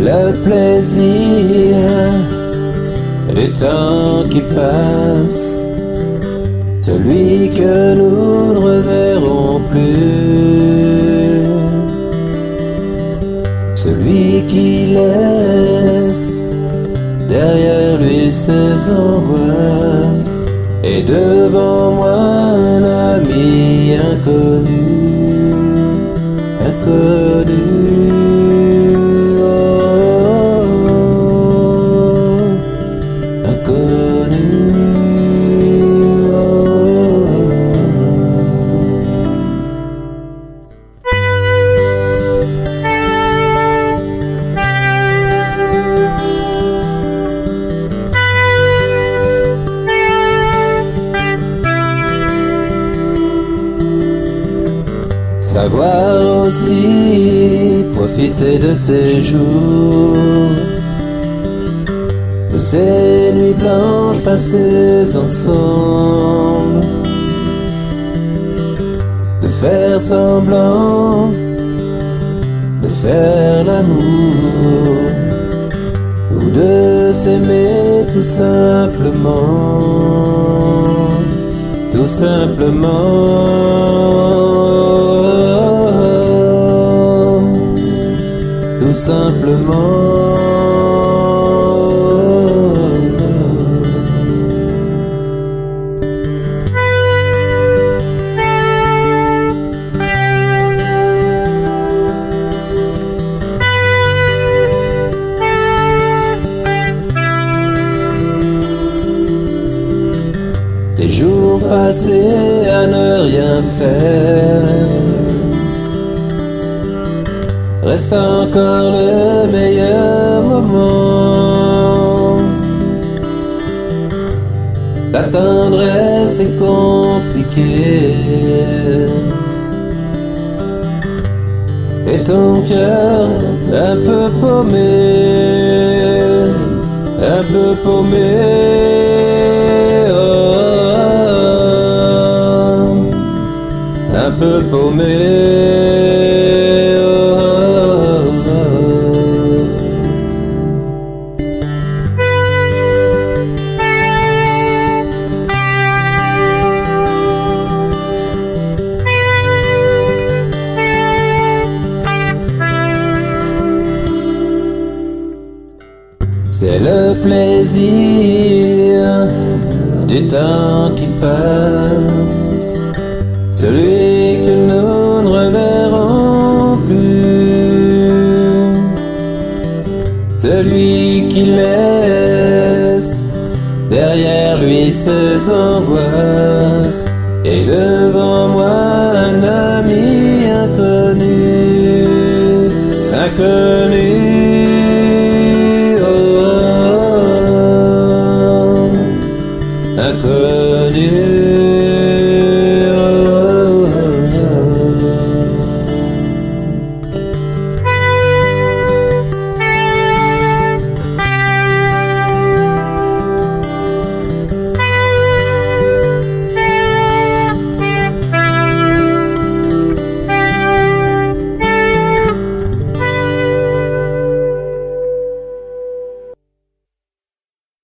le plaisir du temps qui passe, celui que nous ne reverrons plus, celui qui laisse derrière lui ses angoisses, et devant moi un ami inconnu, inconnu. Savoir aussi profiter de ces jours, de ces nuits blanches passées ensemble, de faire semblant, de faire l'amour, ou de s'aimer tout simplement, tout simplement. Tout simplement. Des jours passés à ne rien faire, reste encore le meilleur moment. La tendresse est compliquée, et ton cœur un peu paumé, un peu paumé. Un peu paumé. C'est le plaisir du temps qui passe, celui que nous ne reverrons plus, celui qui laisse derrière lui ses angoisses, et devant moi un ami inconnu, inconnu.